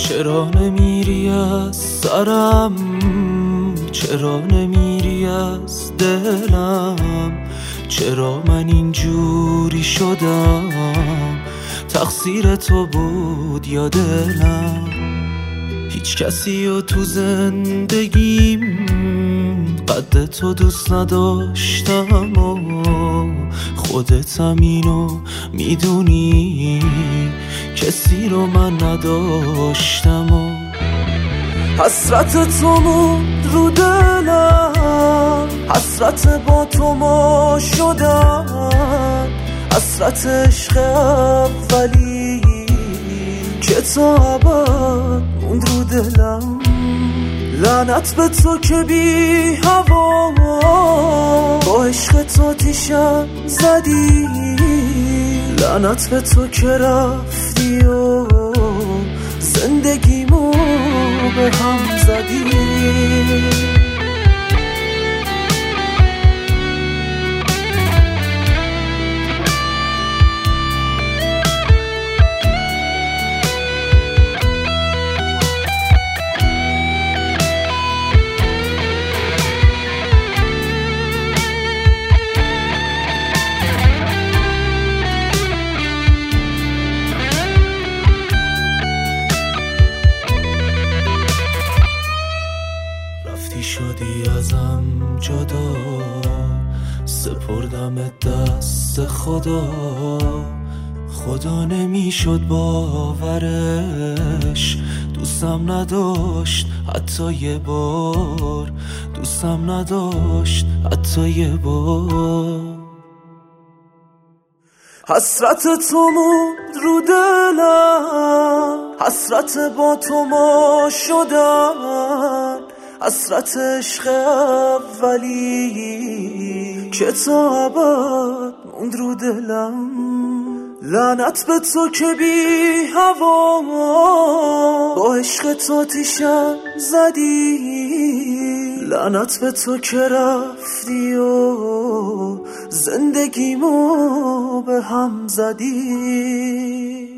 چرا نمیری از سرم، چرا نمیری از دلم، چرا من اینجوری شدم، تقصیر تو بود یا دلم؟ هیچ کسی رو تو زندگیم قد تو دوست نداشتم و خودتم اینو میدونی، کسی رو من نداشتم و حسرت تو بود رو دلم، حسرت با تو ما شدم، حسرت عشق اولی که تا ابد موند رو دلم. لعنت به تو که بی هوا با عشق تو تیشم زدی، لعنت به تو که رفتی و زندگیمو به هم زدی. شدی ازم جدا، سپردم دست خدا، خدا نمیشد باورش، دوستم نداشت حتی یه بار، دوستم نداشت حتی یه بار. حسرت تو موند رو دلم، حسرت با تو ما شدم، حسرت عشق اولی که تا ابد موند رو دلم. لعنت به تو که بی هوا با عشق تو تیشم زدی، لعنت به تو که رفتی و زندگیمو به هم زدی.